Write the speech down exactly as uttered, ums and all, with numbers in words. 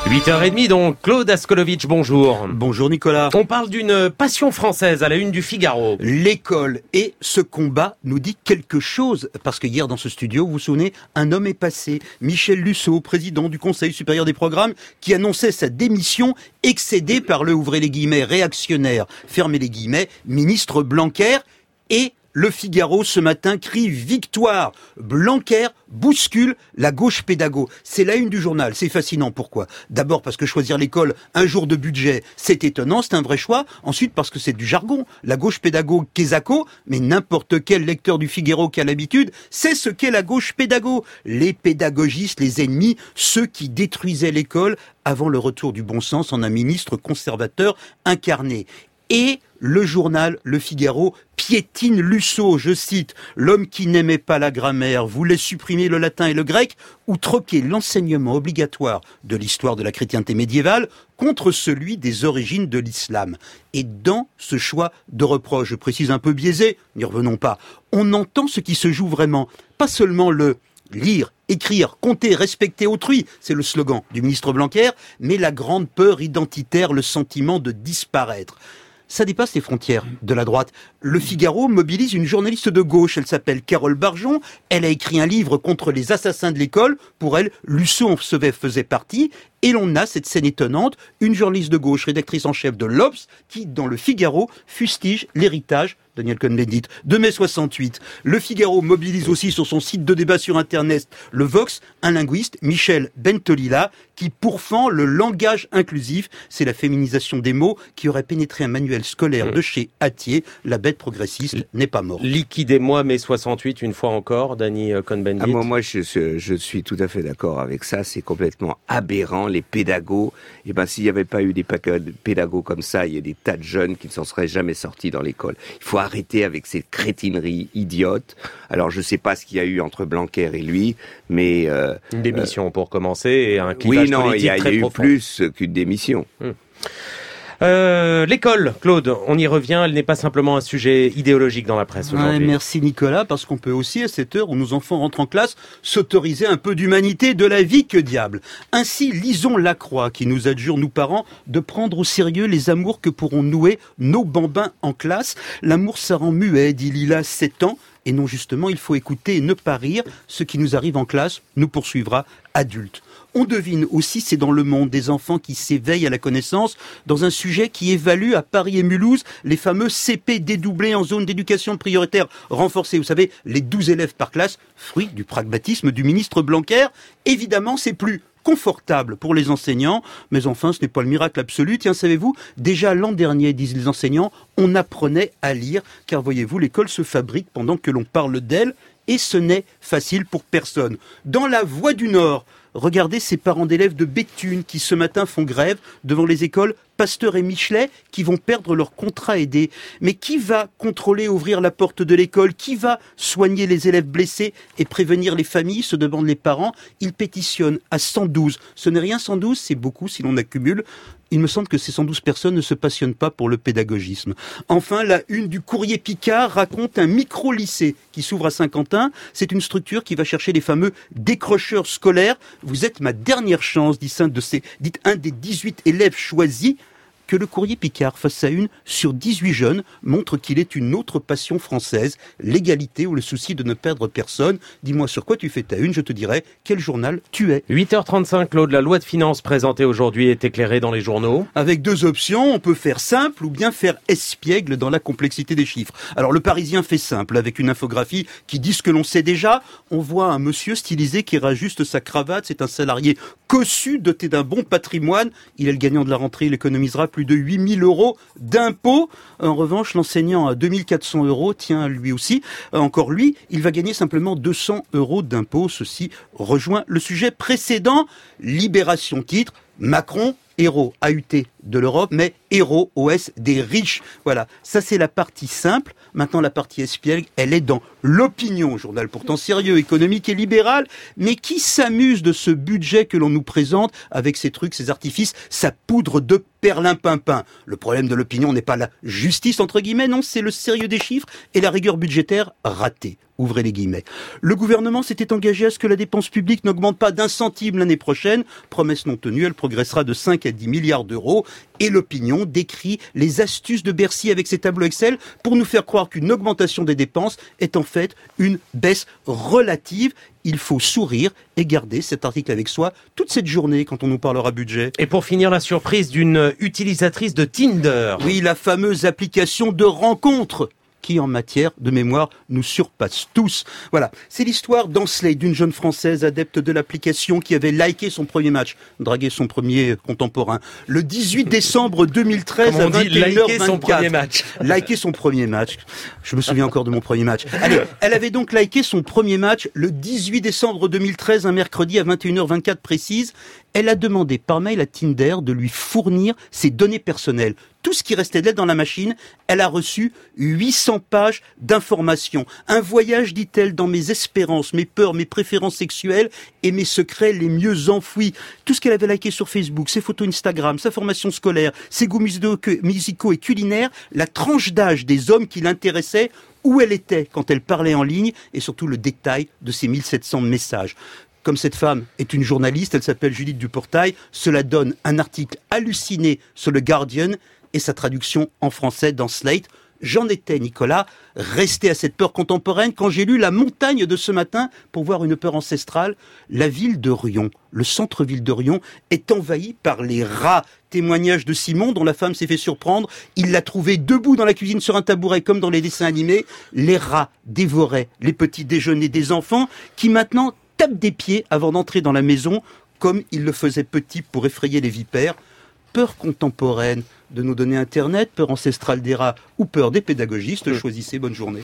huit heures trente donc, Claude Askolovitch, bonjour. Bonjour Nicolas. On parle d'une passion française à la une du Figaro. L'école et ce combat nous dit quelque chose, parce que hier dans ce studio, vous vous souvenez, un homme est passé, Michel Lusseau, président du Conseil supérieur des programmes, qui annonçait sa démission, excédé par le, ouvrez les guillemets, réactionnaire, fermez les guillemets, ministre Blanquer, et Le Figaro ce matin crie victoire. Blanquer bouscule la gauche pédago. C'est la une du journal. C'est fascinant. Pourquoi ? D'abord parce que choisir l'école un jour de budget, c'est étonnant, c'est un vrai choix. Ensuite parce que c'est du jargon. La gauche pédago, Quesaco, mais n'importe quel lecteur du Figaro qui a l'habitude, c'est ce qu'est la gauche pédago. Les pédagogistes, les ennemis, ceux qui détruisaient l'école avant le retour du bon sens en un ministre conservateur incarné. Et le journal Le Figaro piétine Lusseau, je cite, « L'homme qui n'aimait pas la grammaire voulait supprimer le latin et le grec ou troquer l'enseignement obligatoire de l'histoire de la chrétienté médiévale contre celui des origines de l'islam. » Et dans ce choix de reproche, je précise un peu biaisé, n'y revenons pas, on entend ce qui se joue vraiment, pas seulement le lire, écrire, compter, respecter autrui, c'est le slogan du ministre Blanquer, mais la grande peur identitaire, le sentiment de disparaître. Ça dépasse les frontières de la droite. Le Figaro mobilise une journaliste de gauche, elle s'appelle Carole Barjon, elle a écrit un livre contre les assassins de l'école, pour elle, Lusseau en faisait partie, et l'on a cette scène étonnante, une journaliste de gauche, rédactrice en chef de l'Obs, qui, dans Le Figaro, fustige l'héritage Daniel Cohn-Bendit, de mai soixante-huit. Le Figaro mobilise aussi sur son site de débat sur Internet, le Vox, un linguiste, Michel Bentolila, qui pourfend le langage inclusif. C'est la féminisation des mots qui aurait pénétré un manuel scolaire de chez Hatier. La bête progressiste n'est pas morte. Liquidez-moi mai soixante-huit une fois encore, Dany Cohn-Bendit. Ah, moi, moi je, je, je suis tout à fait d'accord avec ça. C'est complètement aberrant. Les pédagogues, eh ben, s'il n'y avait pas eu des pédagogues comme ça, il y a des tas de jeunes qui ne s'en seraient jamais sortis dans l'école. Il faut arrêter avec ces crétineries idiotes. Alors, je ne sais pas ce qu'il y a eu entre Blanquer et lui, mais... Euh, Une démission euh, pour commencer et un clivage oui, non, politique il y a, très il y a eu profond. plus qu'une démission. Hum. Euh, l'école, Claude, on y revient, elle n'est pas simplement un sujet idéologique dans la presse aujourd'hui. Ouais, merci Nicolas, parce qu'on peut aussi, à cette heure où nos enfants rentrent en classe, s'autoriser un peu d'humanité, de la vie, que diable. Ainsi, lisons Lacroix, qui nous adjure, nous parents, de prendre au sérieux les amours que pourront nouer nos bambins en classe. L'amour, ça rend muet, dit Lila, sept ans. Et non, justement, il faut écouter et ne pas rire. Ce qui nous arrive en classe nous poursuivra adultes. On devine aussi, c'est dans Le Monde, des enfants qui s'éveillent à la connaissance dans un sujet qui évalue à Paris et Mulhouse les fameux C P dédoublés en zone d'éducation prioritaire renforcée. Vous savez, les douze élèves par classe, fruit du pragmatisme du ministre Blanquer. Évidemment, c'est plus confortable pour les enseignants, mais enfin, ce n'est pas le miracle absolu. Tiens, savez-vous, déjà l'an dernier, disent les enseignants, on apprenait à lire, car voyez-vous, l'école se fabrique pendant que l'on parle d'elle, et ce n'est facile pour personne. Dans La Voix du Nord, regardez ces parents d'élèves de Béthune qui ce matin font grève devant les écoles Pasteur et Michelet qui vont perdre leur contrat aidé. Mais qui va contrôler, ouvrir la porte de l'école ? Qui va soigner les élèves blessés et prévenir les familles ? Se demandent les parents. Ils pétitionnent à cent douze. Ce n'est rien cent douze, c'est beaucoup si l'on accumule. Il me semble que ces cent douze personnes ne se passionnent pas pour le pédagogisme. Enfin, la une du Courrier Picard raconte un micro-lycée qui s'ouvre à Saint-Quentin. C'est une structure qui va chercher les fameux décrocheurs scolaires. Vous êtes ma dernière chance, dit un, de ces, dit un des dix-huit élèves choisis. Que le Courrier Picard fasse sa une sur dix-huit jeunes montre qu'il est une autre passion française, l'égalité ou le souci de ne perdre personne. Dis-moi sur quoi tu fais ta une, je te dirai quel journal tu es. huit heures trente-cinq, Claude, la loi de finances présentée aujourd'hui est éclairée dans les journaux. Avec deux options, on peut faire simple ou bien faire espiègle dans la complexité des chiffres. Alors le Parisien fait simple, avec une infographie qui dit ce que l'on sait déjà. On voit un monsieur stylisé qui rajuste sa cravate, c'est un salarié cossu, doté d'un bon patrimoine. Il est le gagnant de la rentrée, il économisera plus de huit mille euros d'impôts. En revanche, l'enseignant à deux mille quatre cents euros, tiens, lui aussi, encore lui, il va gagner simplement deux cents euros d'impôts. Ceci rejoint le sujet précédent. Libération titre, Macron, héros A U T de l'Europe, mais héros O S des riches. Voilà, ça c'est la partie simple. Maintenant, la partie espiègle, elle est dans l'opinion, journal pourtant sérieux, économique et libéral, mais qui s'amuse de ce budget que l'on nous présente avec ces trucs, ces artifices, sa poudre de perlimpinpin. Le problème de l'opinion n'est pas la justice, entre guillemets, non, c'est le sérieux des chiffres et la rigueur budgétaire ratée. Ouvrez les guillemets. Le gouvernement s'était engagé à ce que la dépense publique n'augmente pas d'un centime l'année prochaine. Promesse non tenue, elle progressera de cinq à dix milliards d'euros. Et l'opinion décrit les astuces de Bercy avec ses tableaux Excel pour nous faire croire qu'une augmentation des dépenses est en fait une baisse relative. Il faut sourire et garder cet article avec soi toute cette journée quand on nous parlera budget. Et pour finir, la surprise d'une utilisatrice de Tinder. Oui, la fameuse application de rencontre qui, en matière de mémoire, nous surpasse tous. Voilà, c'est l'histoire d'Ansley, d'une jeune Française adepte de l'application qui avait liké son premier match, dragué son premier contemporain, le dix-huit décembre deux mille treize Comment à on dit, vingt et une heures liker son premier vingt-quatre. match. Liker son premier match. Je me souviens encore de mon premier match. Allez, elle avait donc liké son premier match le dix-huit décembre deux mille treize, un mercredi à vingt et une heures vingt-quatre précise. Elle a demandé par mail à Tinder de lui fournir ses données personnelles. Tout ce qui restait d'elle dans la machine, elle a reçu huit cents pages d'informations. Un voyage, dit-elle, dans mes espérances, mes peurs, mes préférences sexuelles et mes secrets les mieux enfouis. Tout ce qu'elle avait liké sur Facebook, ses photos Instagram, sa formation scolaire, ses goûts musicaux et culinaires, la tranche d'âge des hommes qui l'intéressaient, où elle était quand elle parlait en ligne et surtout le détail de ses mille sept cents messages. Comme cette femme est une journaliste, elle s'appelle Judith Duportail, cela donne un article halluciné sur le Guardian et sa traduction en français dans Slate. J'en étais, Nicolas, resté à cette peur contemporaine quand j'ai lu La montagne de ce matin pour voir une peur ancestrale. La ville de Rion, le centre-ville de Rion, est envahi par les rats. Témoignage de Simon, dont la femme s'est fait surprendre. Il l'a trouvé debout dans la cuisine sur un tabouret, comme dans les dessins animés. Les rats dévoraient les petits déjeuners des enfants qui maintenant tapent des pieds avant d'entrer dans la maison, comme ils le faisaient petit pour effrayer les vipères. Peur contemporaine de nos données Internet, peur ancestrale des rats ou peur des pédagogistes, choisissez, bonne journée.